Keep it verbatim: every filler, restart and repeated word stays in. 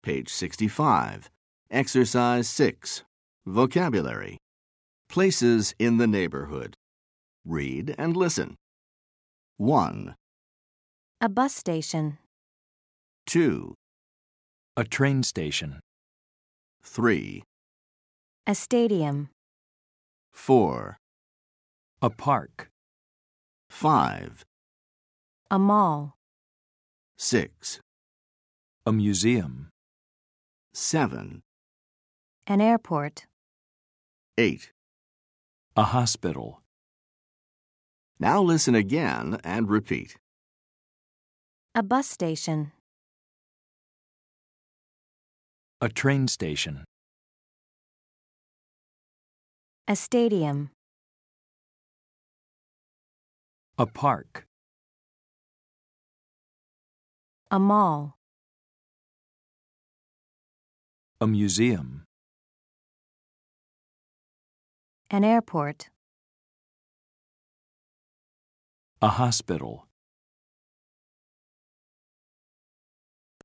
Page sixty-five. Exercise six. Vocabulary. Places in the neighborhood. Read and listen. one, A bus station. two, A train station. three, A stadium. four, A park. five, A mall. six, A museum. seven, An airport. eight. A hospital. Now listen again and repeat. A bus station. A train station. A stadium. A park. A mall. A museum. An airport. A hospital.